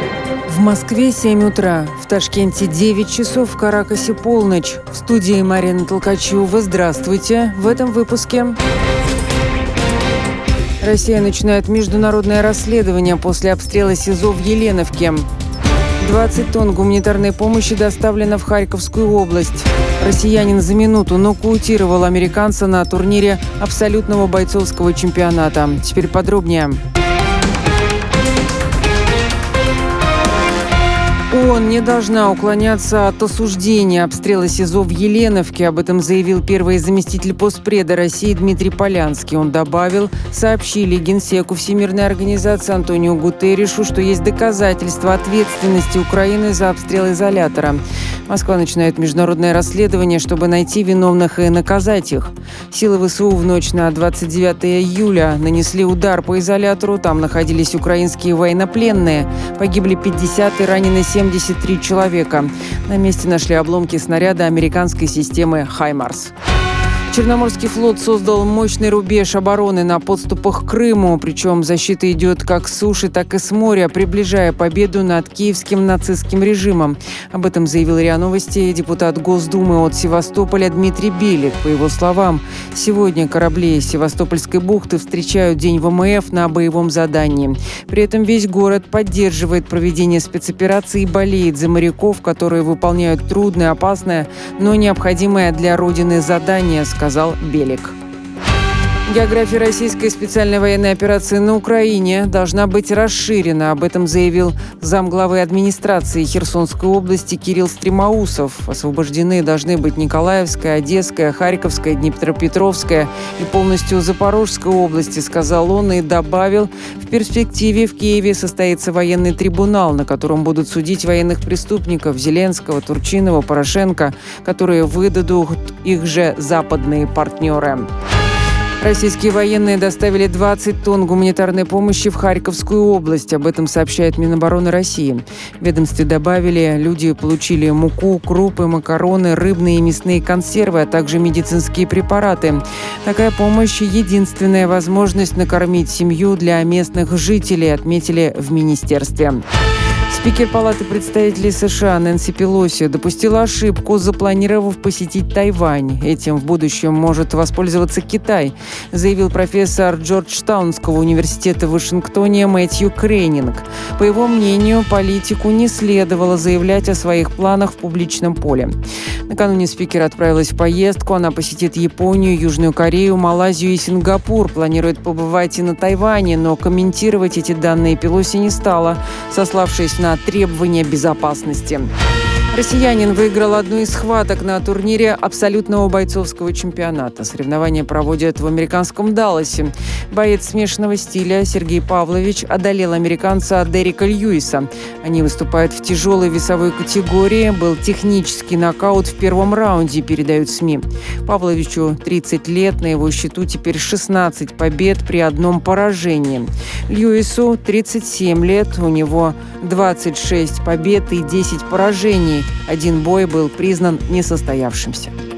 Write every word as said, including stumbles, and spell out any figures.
В Москве семь утра, в Ташкенте девять часов, в Каракасе полночь. В студии Марина Толкачева. Здравствуйте. В этом выпуске. Россия начинает международное расследование после обстрела СИЗО в Еленовке. двадцать тонн гуманитарной помощи доставлено в Харьковскую область. Россиянин за минуту нокаутировал американца на турнире абсолютного бойцовского чемпионата. Теперь подробнее. ООН не должна уклоняться от осуждения обстрела СИЗО в Еленовке. Об этом заявил первый заместитель постпреда России Дмитрий Полянский. Он добавил, сообщили Генсеку Всемирной организации Антониу Гутерришу, что есть доказательства ответственности Украины за обстрел изолятора. Москва начинает международное расследование, чтобы найти виновных и наказать их. Силы ВСУ в ночь на двадцать девятое июля нанесли удар по изолятору. Там находились украинские военнопленные. Погибли пятьдесят и ранены семьдесят три человека. На месте нашли обломки снаряда американской системы «Хаймарс». Черноморский флот создал мощный рубеж обороны на подступах к Крыму, причем защита идет как с суши, так и с моря, приближая победу над киевским нацистским режимом. Об этом заявил РИА Новости депутат Госдумы от Севастополя Дмитрий Белик. По его словам, сегодня корабли из Севастопольской бухты встречают День ВМФ на боевом задании. При этом весь город поддерживает проведение спецоперации и болеет за моряков, которые выполняют трудное, опасное, но необходимое для Родины задание, сказал Белик. География российской специальной военной операции на Украине должна быть расширена. Об этом заявил замглавы администрации Херсонской области Кирилл Стремоусов. Освобождены должны быть Николаевская, Одесская, Харьковская, Днепропетровская и полностью Запорожская области, сказал он и добавил, в перспективе в Киеве состоится военный трибунал, на котором будут судить военных преступников Зеленского, Турчинова, Порошенко, которые выдадут их же западные партнеры. Российские военные доставили двадцать тонн гуманитарной помощи в Харьковскую область. Об этом сообщает Минобороны России. В ведомстве добавили, люди получили муку, крупы, макароны, рыбные и мясные консервы, а также медицинские препараты. Такая помощь – единственная возможность накормить семью для местных жителей, отметили в министерстве. Спикер Палаты представителей США Нэнси Пелоси допустила ошибку, запланировав посетить Тайвань. Этим в будущем может воспользоваться Китай, заявил профессор Джорджтаунского университета в Вашингтоне Мэтью Крейнинг. По его мнению, политику не следовало заявлять о своих планах в публичном поле. Накануне спикер отправилась в поездку. Она посетит Японию, Южную Корею, Малайзию и Сингапур. Планирует побывать и на Тайване, но комментировать эти данные Пелоси не стала, сославшись на требования безопасности. Россиянин выиграл одну из схваток на турнире абсолютного бойцовского чемпионата. Соревнования проводят в американском Далласе. Боец смешанного стиля Сергей Павлович одолел американца Дерека Льюиса. Они выступают в тяжелой весовой категории. Был технический нокаут в первом раунде, передают СМИ. Павловичу тридцать лет, на его счету теперь шестнадцать побед при одном поражении. Льюису тридцать семь лет, у него двадцать шесть побед и десять поражений. Один бой был признан несостоявшимся.